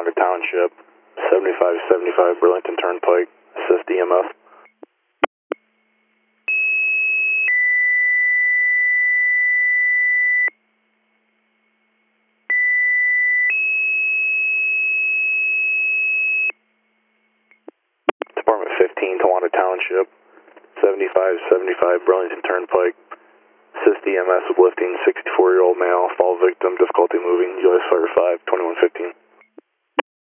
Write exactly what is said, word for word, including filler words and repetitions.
Towanda Township, seventy-five seventy-five Burlington Turnpike, assist E M S. Department fifteen, Towanda Township, seventy-five seventy-five Burlington Turnpike, assist E M S with lifting sixty-four-year-old male, fall victim, difficulty moving, U S Fire five, twenty-one fifteen.